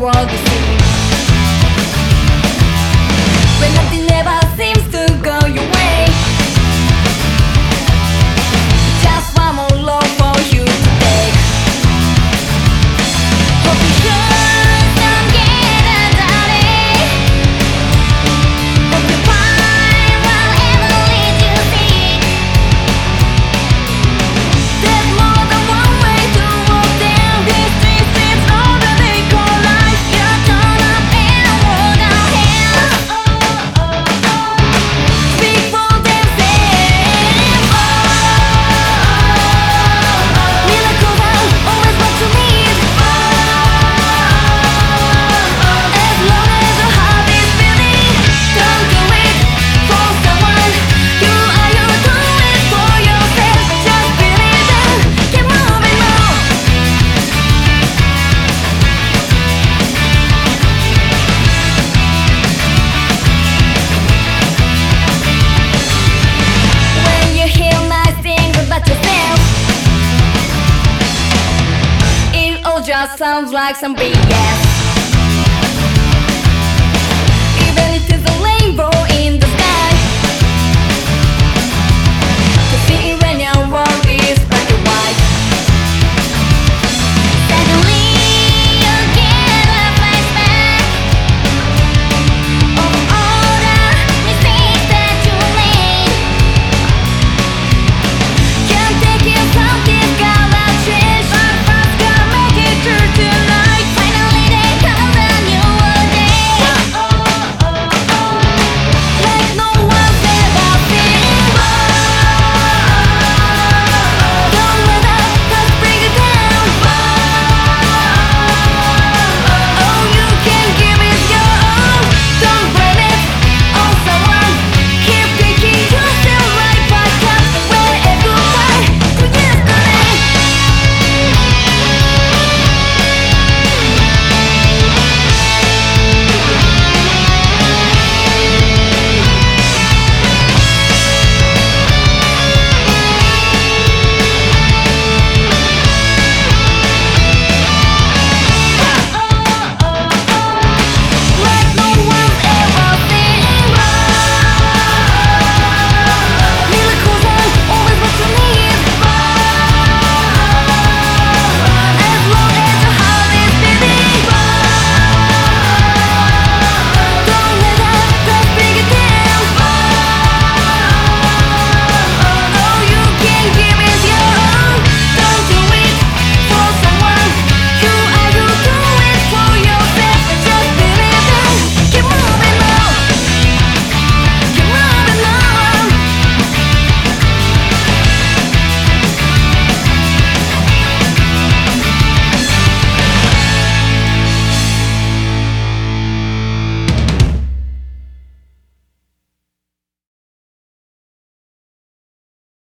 world to see. When nothing ever seems to go your way, just one more love for you to take. Hope you should don't get a darling. Hope you find whatever leads you seek. There's more than one way to walk down these streets. It's all that they call life. You turn up and walk downhill. Speak for themselves. Miracles are always what you need. As long as your heart is beating, don't do it for someone. You are your doing it for yourself. Just believe it, keep moving on. When you hear nice things about yourself, it all just sounds like some BS.